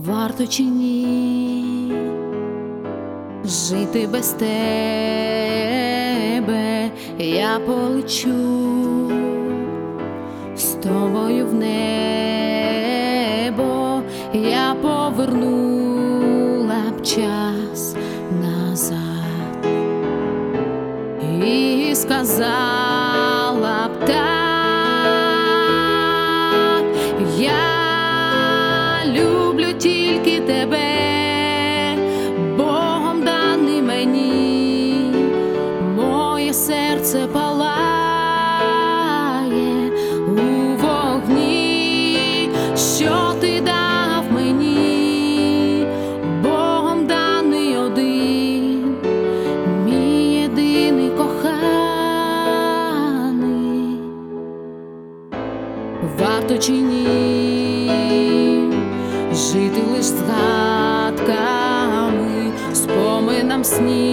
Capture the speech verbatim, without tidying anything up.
варто чи ні жити без тебе? Я полечу з тобою в небо, я повернула б час назад і сказала б так: я люблю тільки тебе, Богом даний мені, моє серце палає у вогні, що ти дав мені, Богом даний один, мій єдиний коханий. Варто чи ні жити лиш згадками, споминам снів?